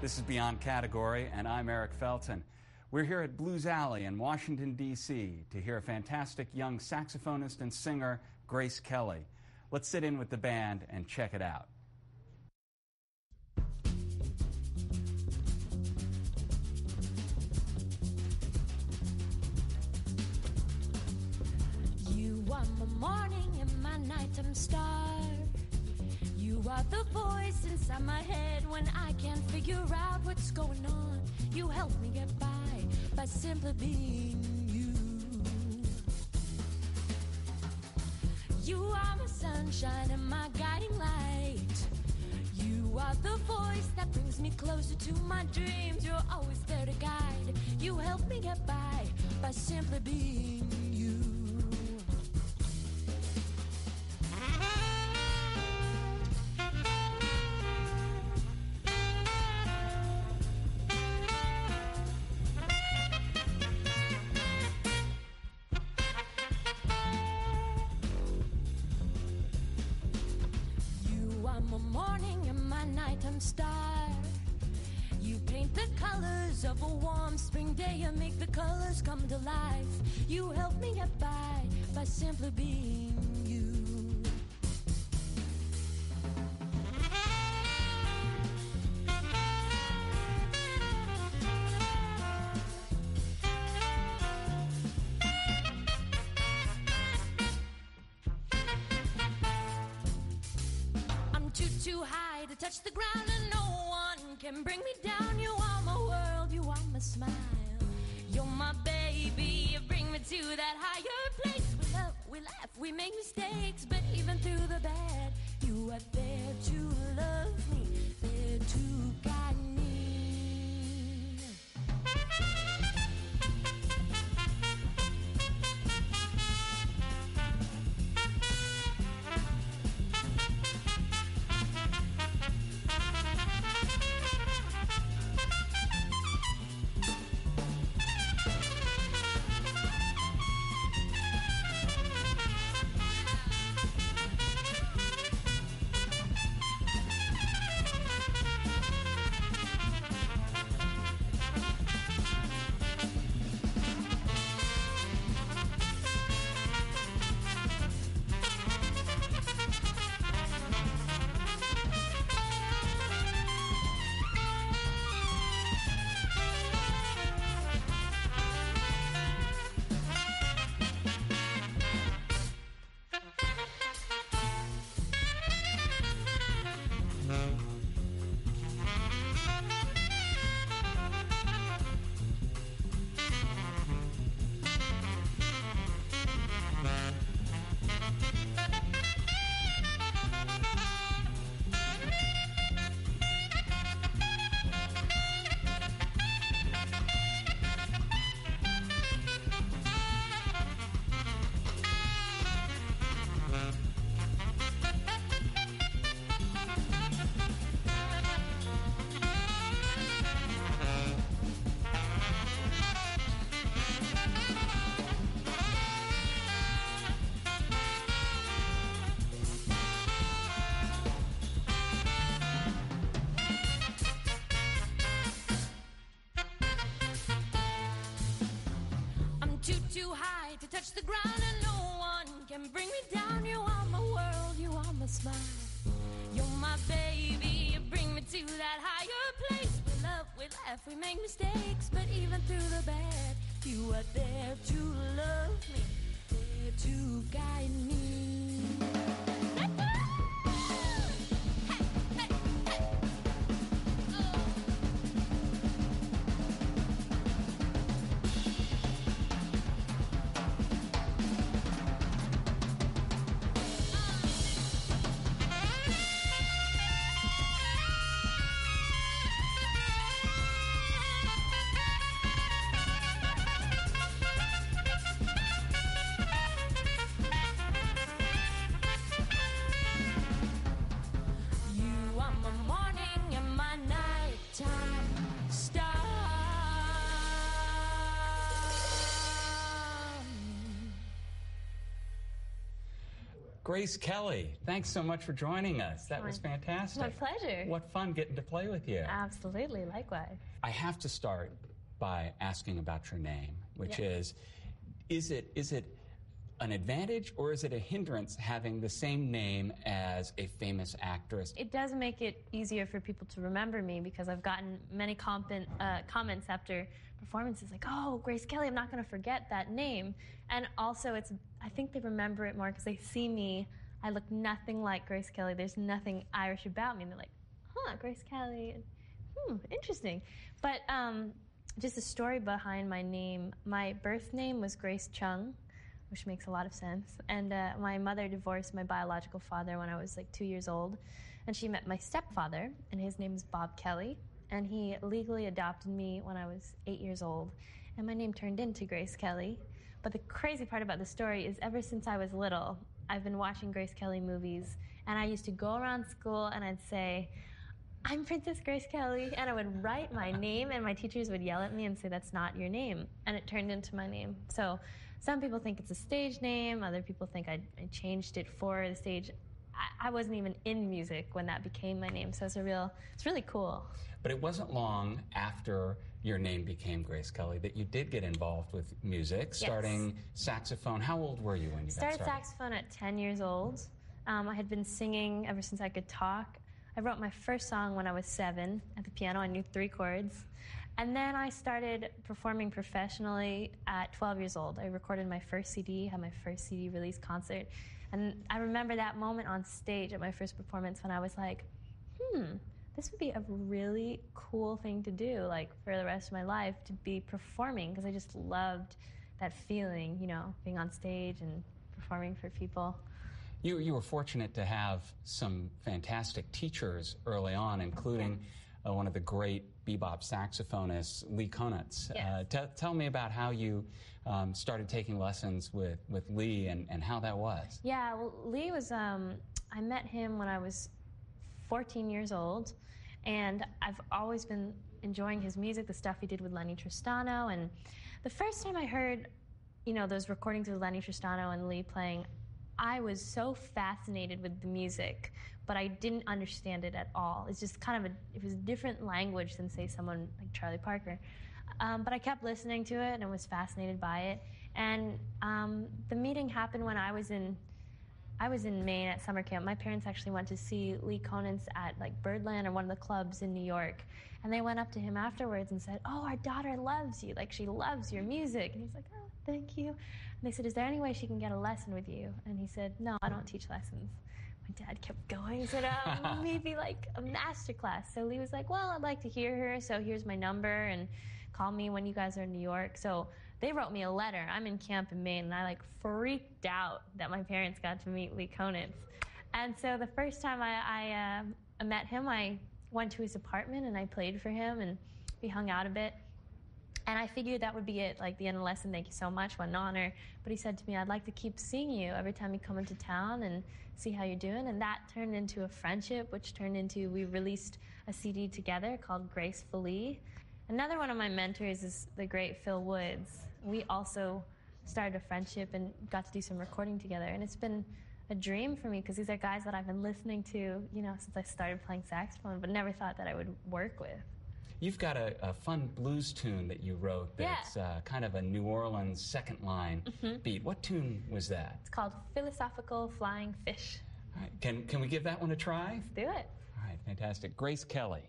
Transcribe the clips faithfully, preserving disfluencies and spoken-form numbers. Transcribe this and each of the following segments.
This is Beyond Category, and I'm Eric Felton. We're here at Blues Alley in Washington, D C to hear a fantastic young saxophonist and singer, Grace Kelly. Let's sit in with the band and check it out. You are my morning and my nighttime star. You are the voice inside my head when I can't figure out what's going on. You help me get by by simply being you. You are my sunshine and my guiding light. You are the voice that brings me closer to my dreams. You're always there to guide. You help me get by by simply being you. Star. You paint the colors of a warm spring day and make the colors come to life. You help me get by by simply being you. I'm too, too high to touch the ground and no one can bring me down. You are my world, you are my smile. You're my baby, you bring me to that higher place. We love, we laugh, we make mistakes, but even through the bad, you are there to love me, there to guide me. Too high to touch the ground and no one can bring me down. You are my world, you are my smile. You're my baby, you bring me to that higher place. We love, we laugh, we make mistakes, but even through the bad, you are there to love me, there to guide me. Grace Kelly, thanks so much for joining us. That was fantastic. My pleasure. What fun getting to play with you. Absolutely, likewise. I have to start by asking about your name, which Yeah. is, is it is it an advantage or is it a hindrance having the same name as a famous actress? It does make it easier for people to remember me because I've gotten many comment, uh, comments after performances like, oh, Grace Kelly, I'm not going to forget that name. And also, it's I think they remember it more because they see me. I look nothing like Grace Kelly. There's nothing Irish about me. And they're like, huh, Grace Kelly. Hmm, interesting. But um, just a story behind my name. My birth name was Grace Chung, which makes a lot of sense. And uh, my mother divorced my biological father when I was like two years old. And she met my stepfather, and his name is Bob Kelly. And he legally adopted me when I was eight years old. And my name turned into Grace Kelly. But the crazy part about the story is ever since I was little, I've been watching Grace Kelly movies. And I used to go around school and I'd say, I'm Princess Grace Kelly. And I would write my name, and my teachers would yell at me and say, that's not your name. And it turned into my name. So some people think it's a stage name. Other people think I, I changed it for the stage. I, I wasn't even in music when that became my name. So it's a real, it's really cool. But it wasn't long after your name became Grace Kelly that you did get involved with music, starting yes. saxophone. How old were you when you started got started? Saxophone at ten years old. Um, I had been singing ever since I could talk. I wrote my first song when I was seven at the piano. I knew three chords. And then I started performing professionally at twelve years old. I recorded my first C D, had my first C D release concert. And I remember that moment on stage at my first performance when I was like, hmm, this would be a really cool thing to do, like, for the rest of my life, to be performing, because I just loved that feeling, you know, being on stage and performing for people. You, you were fortunate to have some fantastic teachers early on, including uh, one of the great bebop saxophonists, Lee Konitz. Yes. Uh, t- tell me about how you um, started taking lessons with, with Lee and, and how that was. Yeah, well, Lee was, um, I met him when I was fourteen years old, and I've always been enjoying his music, the stuff he did with Lenny Tristano. And the first time I heard, you know, those recordings of Lenny Tristano and Lee playing, I was so fascinated with the music, but I didn't understand it at all. It's just kind of a, it was a different language than, say, someone like Charlie Parker. Um, but I kept listening to it and was fascinated by it. And um, the meeting happened when I was in, I was in Maine at summer camp. My parents actually went to see Lee Konitz at like Birdland or one of the clubs in New York. And they went up to him afterwards and said, oh, our daughter loves you. Like, she loves your music. And he's like, oh, thank you. And they said, is there any way she can get a lesson with you? And he said, no, I don't teach lessons. My dad kept going. He said, um, maybe like a master class. So Lee was like, well, I'd like to hear her. So here's my number, and call me when you guys are in New York. So they wrote me a letter. I'm in camp in Maine, and I like freaked out that my parents got to meet Lee Konitz. And so the first time I, I uh, met him, I went to his apartment and I played for him, and we hung out a bit. And I figured that would be it, like the end of the lesson, thank you so much, what an honor. But he said to me, I'd like to keep seeing you every time you come into town and see how you're doing. And that turned into a friendship, which turned into, we released a C D together called Gracefully. Another one of my mentors is the great Phil Woods. We also started a friendship and got to do some recording together. And it's been a dream for me because these are guys that I've been listening to, you know, since I started playing saxophone, but never thought that I would work with. You've got a, a fun blues tune that you wrote that's yeah. uh, kind of a New Orleans second line mm-hmm. beat. What tune was that? It's called Philosophical Flying Fish. All right. Can, can we give that one a try? Let's do it. All right, fantastic. Grace Kelly.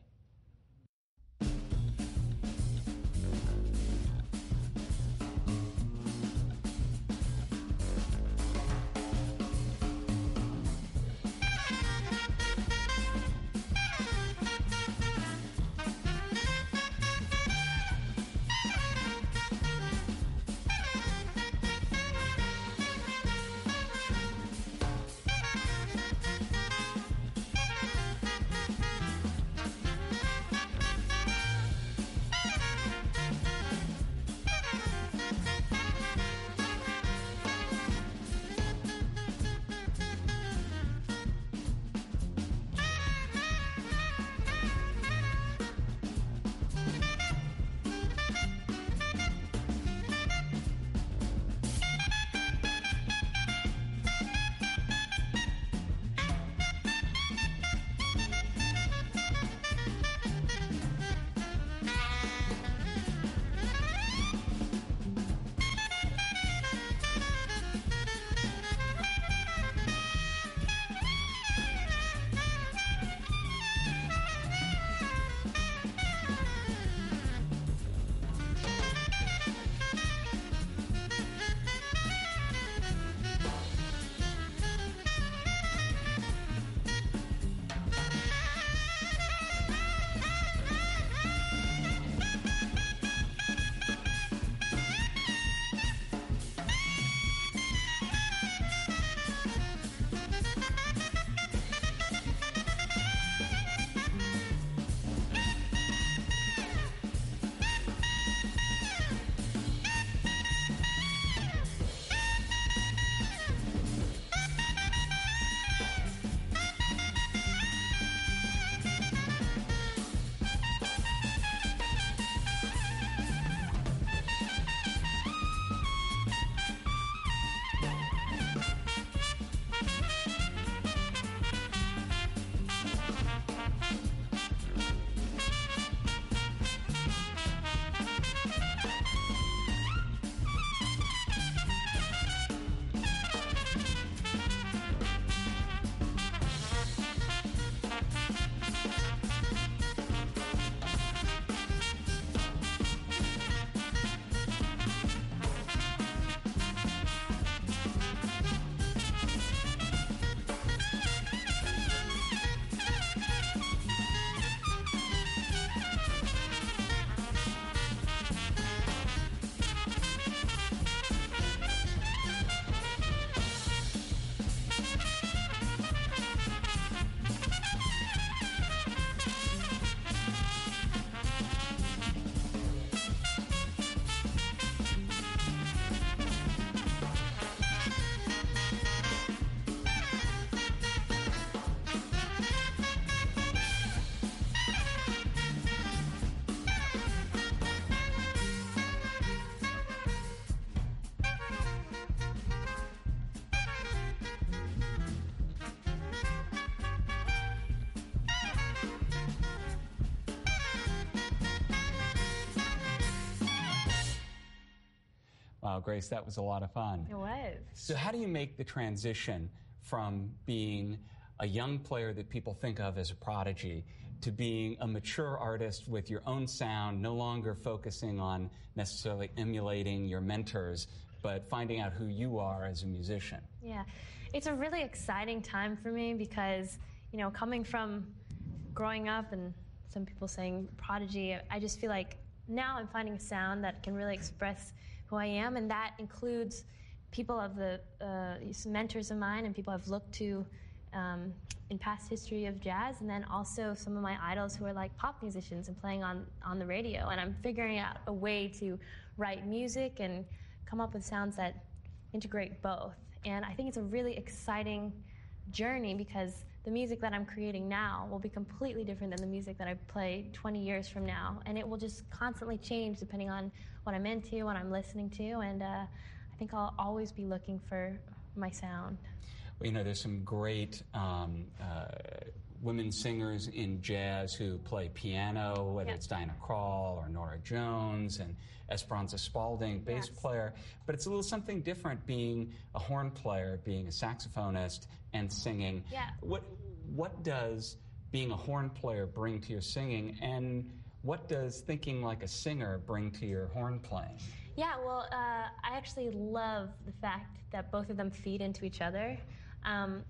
Wow, Grace, that was a lot of fun. It was. So how do you make the transition from being a young player that people think of as a prodigy to being a mature artist with your own sound, no longer focusing on necessarily emulating your mentors, but finding out who you are as a musician? Yeah, it's a really exciting time for me because, you know, coming from growing up and some people saying prodigy, I just feel like now I'm finding a sound that can really express who I am, and that includes people of the uh, mentors of mine and people I've looked to um, in past history of jazz, and then also some of my idols who are like pop musicians and playing on, on the radio. And I'm figuring out a way to write music and come up with sounds that integrate both. And I think it's a really exciting journey because the music that I'm creating now will be completely different than the music that I play twenty years from now. And it will just constantly change depending on what I'm into, what I'm listening to, and uh, I think I'll always be looking for my sound. Well, you know, there's some great um, uh, women singers in jazz who play piano, whether yeah. it's Diana Krall or Nora Jones, and Esperanza Spalding, bass yes. player. But it's a little something different being a horn player, being a saxophonist, and singing. Yeah. What What does being a horn player bring to your singing, and what does thinking like a singer bring to your horn playing? Yeah, well, uh, I actually love the fact that both of them feed into each other. Um,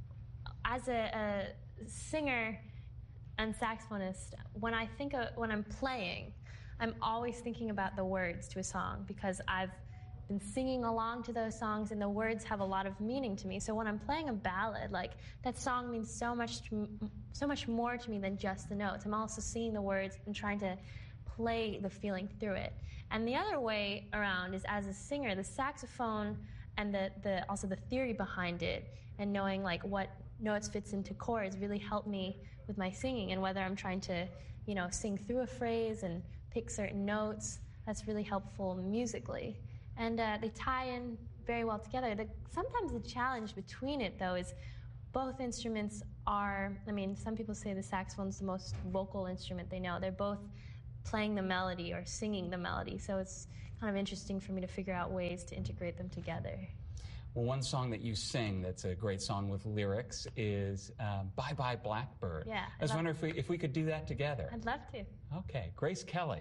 as a, a singer and saxophonist, when I think of, when I'm playing, I'm always thinking about the words to a song because I've been singing along to those songs and the words have a lot of meaning to me. So when I'm playing a ballad, like that song means so much to, so much more to me than just the notes. I'm also singing the words and trying to play the feeling through it. And the other way around is as a singer, the saxophone and the, the also the theory behind it and knowing like what notes fits into chords really help me with my singing, and whether I'm trying to, you know, sing through a phrase and pick certain notes, that's really helpful musically. And uh, they tie in very well together. The, sometimes the challenge between it, though, is both instruments are, I mean, some people say the saxophone's the most vocal instrument they know. They're both playing the melody or singing the melody. So it's kind of interesting for me to figure out ways to integrate them together. Well, one song that you sing that's a great song with lyrics is uh, Bye Bye Blackbird. Yeah. I was wondering if we, if we could do that together. I'd love to. Okay, Grace Kelly.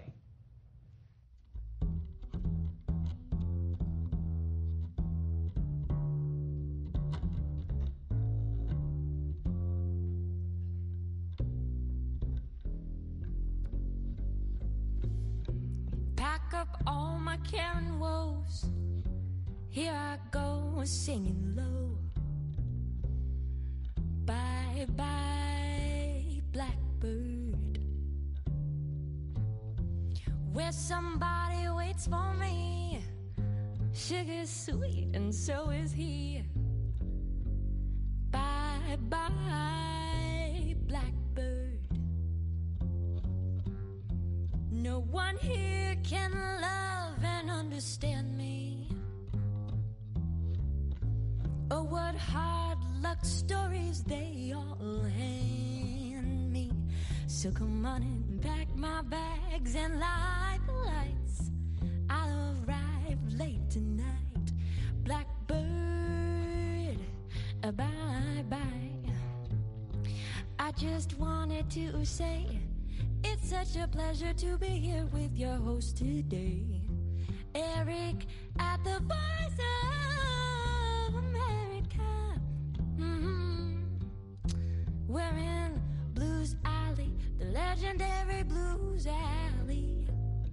Pack up all my care and woes. Here I go, singing low. Bye bye, blackbird. Where somebody waits for me. Sugar's sweet and so is he. Bye bye, blackbird. No one here can love and understand me. Oh, what hard luck stories they all hand me. So come on and pack my bags and light the lights. I'll arrive late tonight. Blackbird, uh, bye-bye. I just wanted to say it's such a pleasure to be here with your host today, Eric at the Voice of America. Mm-hmm. We're in Blues Alley, the legendary Blues Alley.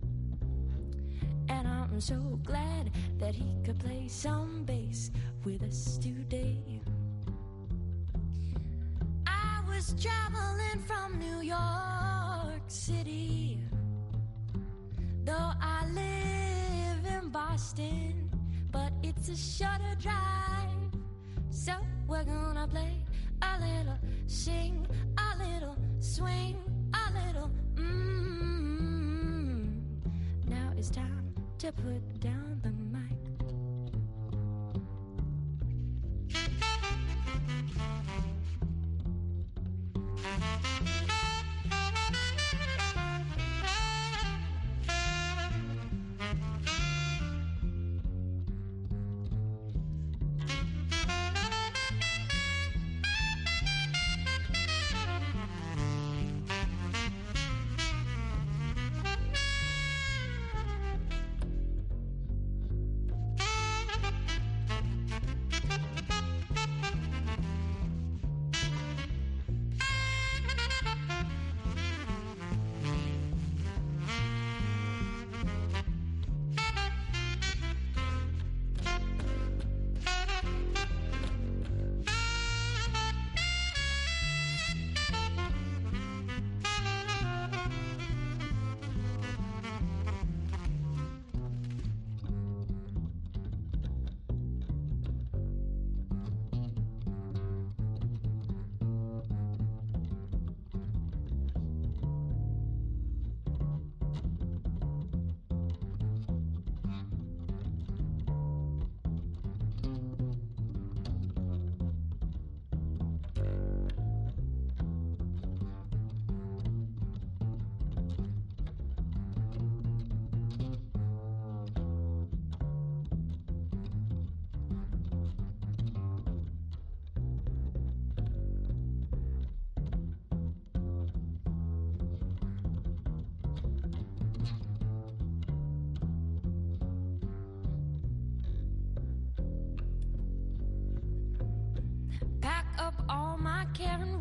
And I'm so glad that he could play some bass with us today. I was traveling from New York City, though I live in Boston, but it's a shorter drive. So we're gonna play a little, sing a little, swing a little, mmm. Now it's time to put down the mic.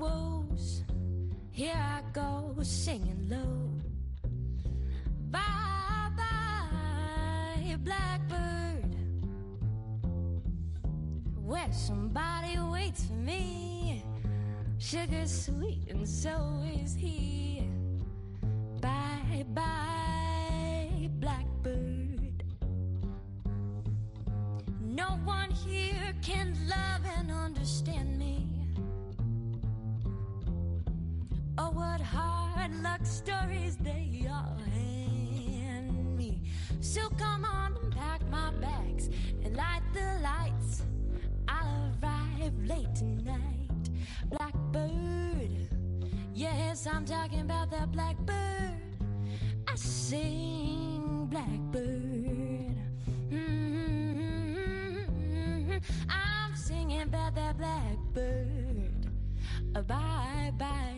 woes. Here I go singing low. Bye bye, blackbird, where somebody waits for me. Sugar sweet and so is he. Bye bye, blackbird. No one here can love and understand me. Oh, what hard luck stories they all hand me. So come on and pack my bags and light the lights. I'll arrive late tonight. Blackbird, yes, I'm talking about that blackbird. I sing blackbird. Mm-hmm. I'm singing about that blackbird. Uh, bye bye.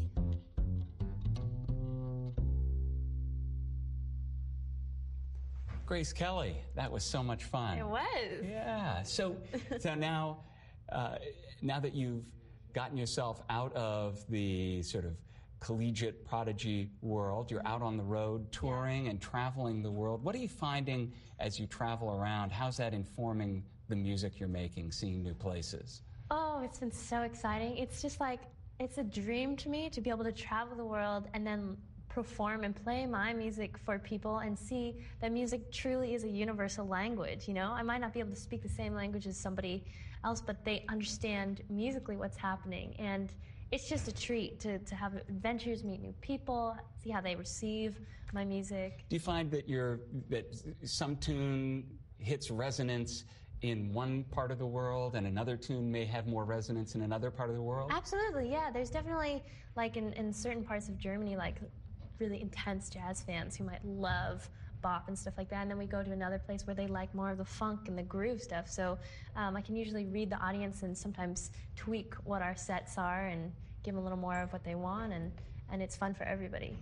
Grace Kelly, that was so much fun. It was. Yeah. So, so now, uh, now that you've gotten yourself out of the sort of collegiate prodigy world, you're out on the road touring and traveling the world. What are you finding as you travel around? How's that informing the music you're making, seeing new places? Oh, it's been so exciting. It's just like, it's a dream to me to be able to travel the world and then perform and play my music for people and see that music truly is a universal language, you know? I might not be able to speak the same language as somebody else, but they understand musically what's happening. And it's just a treat to, to have adventures, meet new people, see how they receive my music. Do you find that you're, that some tune hits resonance in one part of the world and another tune may have more resonance in another part of the world? Absolutely, yeah. There's definitely, like in, in certain parts of Germany, like really intense jazz fans who might love bop and stuff like that, and then we go to another place where they like more of the funk and the groove stuff. So um, I can usually read the audience and sometimes tweak what our sets are and give them a little more of what they want, and, and it's fun for everybody.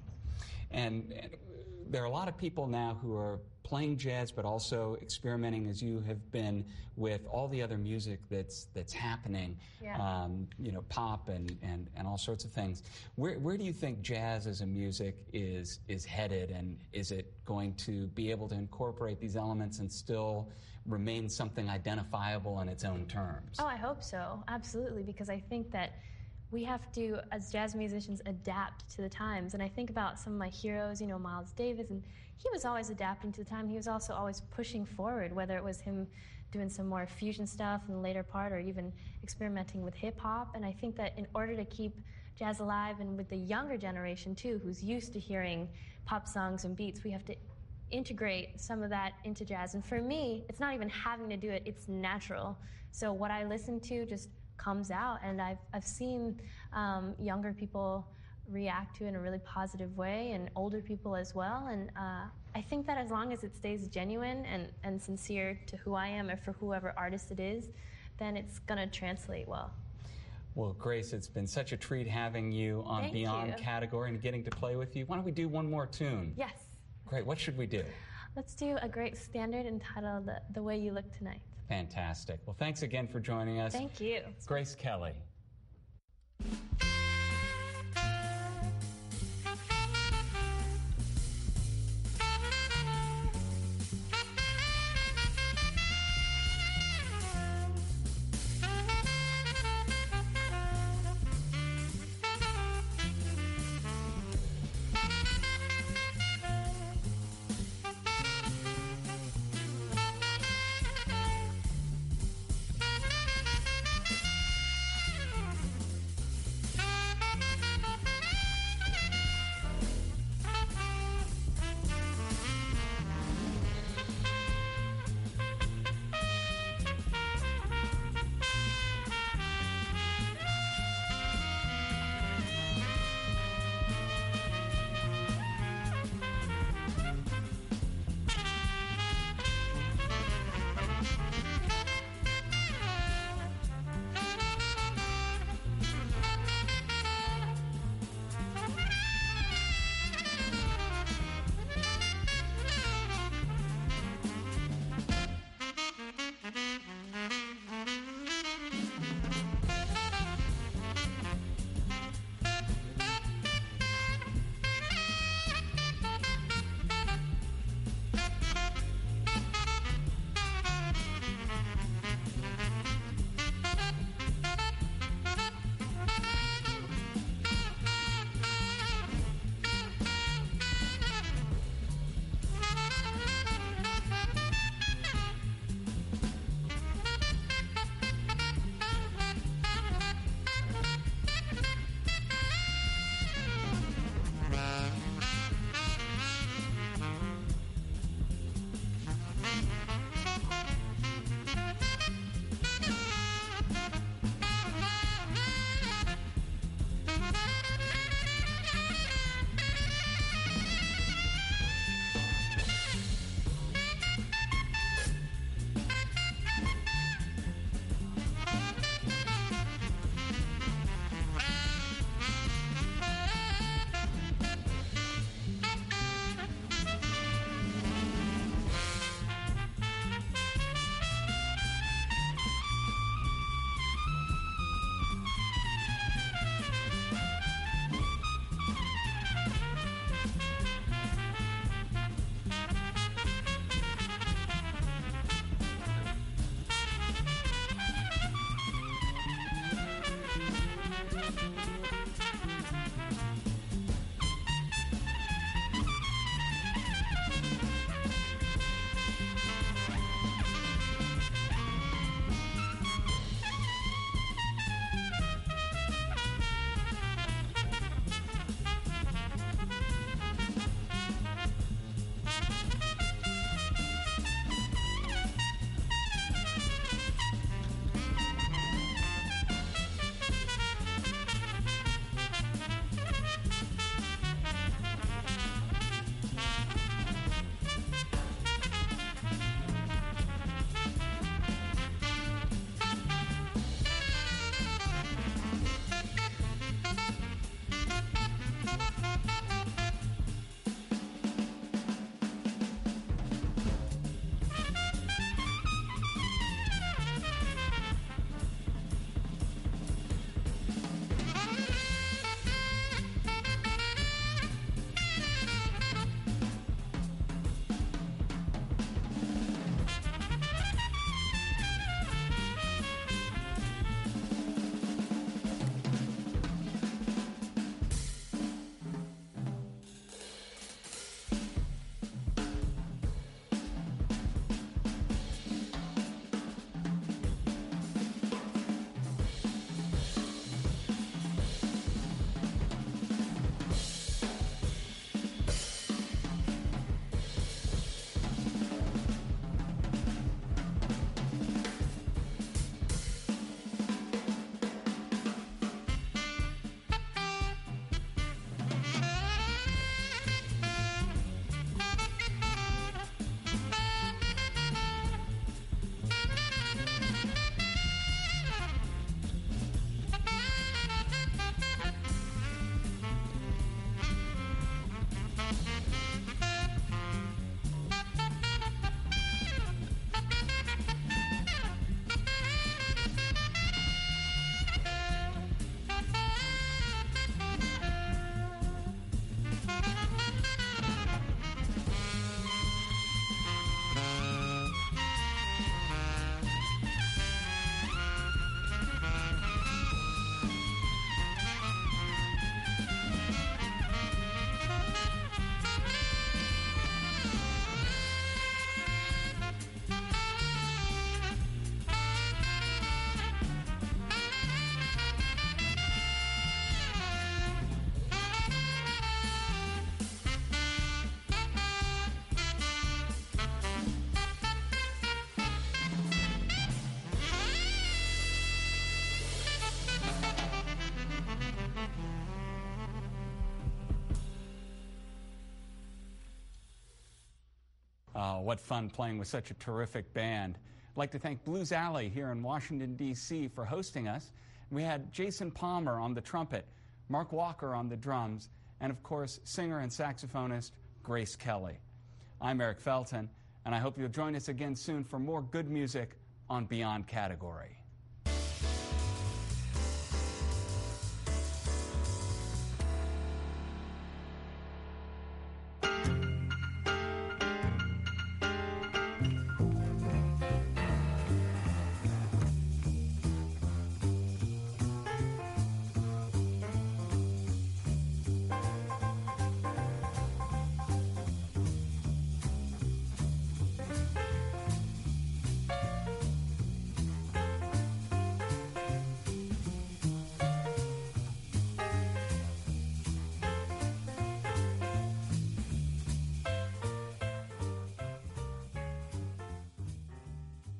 And, and there are a lot of people now who are playing jazz, but also experimenting, as you have been, with all the other music that's that's happening, yeah. um, you know, pop and, and, and all sorts of things. Where where do you think jazz as a music is is headed, and is it going to be able to incorporate these elements and still remain something identifiable in its own terms? Oh, I hope so, absolutely, because I think that we have to, as jazz musicians, adapt to the times. And I think about some of my heroes, you know, Miles Davis, and he was always adapting to the time. He was also always pushing forward, whether it was him doing some more fusion stuff in the later part or even experimenting with hip-hop. And I think that in order to keep jazz alive, and with the younger generation, too, who's used to hearing pop songs and beats, we have to integrate some of that into jazz. And for me, it's not even having to do it, it's natural. So what I listen to just comes out, and I've, I've seen um, younger people react to it in a really positive way, and older people as well. And uh, I think that as long as it stays genuine and, and sincere to who I am or for whoever artist it is, then it's going to translate well. Well, Grace, it's been such a treat having you on Thank Beyond you. Category and getting to play with you. Why don't we do one more tune? Yes. Great. What should we do? Let's do a great standard entitled The, the Way You Look Tonight. Fantastic. Well, thanks again for joining us. Thank you. Grace Kelly. Uh, what fun playing with such a terrific band. I'd like to thank Blues Alley here in Washington, D C for hosting us. We had Jason Palmer on the trumpet, Mark Walker on the drums, and of course, singer and saxophonist Grace Kelly. I'm Eric Felton, and I hope you'll join us again soon for more good music on Beyond Category.